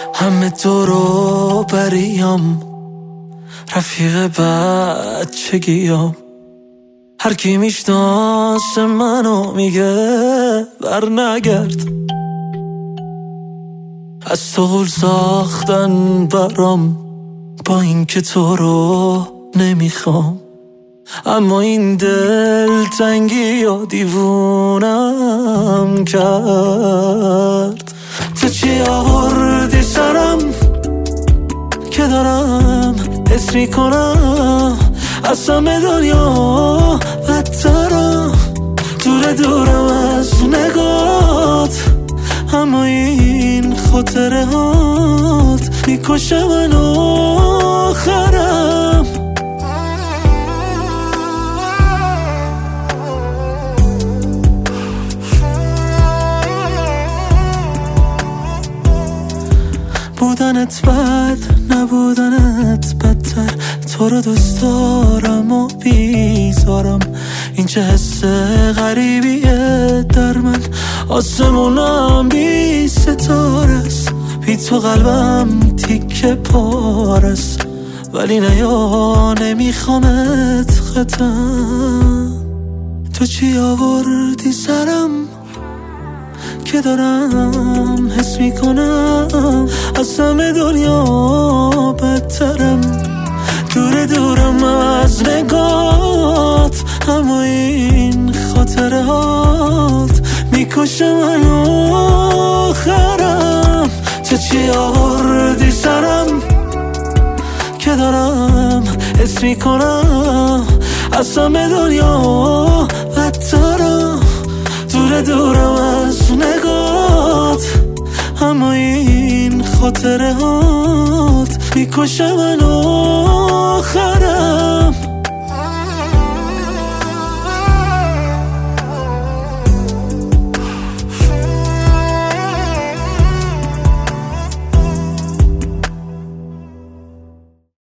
همه تو رو بریم، رفیق بچگیام. هر کی میشناسه منو میگه بر نگرد. از تو غول ساختن برام، با این که تو رو نمیخوام. اما این دل تنگی یا دیوونم کرد. تو چی آوردی سرم که دارم حس میکنم از همه دنیا بدترم. دورم از نگات، اما این خاطره هات میکشه من آخرم. بودنت بد، نبودنت بدتر. تو رو دوست دارم و بیزارم. این چه حس غریبیه در من. آسمونم بی ستاره است، بی تو قلبم تیکه پاره است. ولی نه یا نمیخوامت ختم. تو چی آوردی سرم که دارم حس میکنم از همه دنیا بدترم. دورم از نگات، اما این خاطره هات میکشه من آخرم. تو چی آوردی سرم که دارم حس میکنم از همه دنیا بدترم. دورم از نگات، اما این خاطره هات میکشه من آخرم.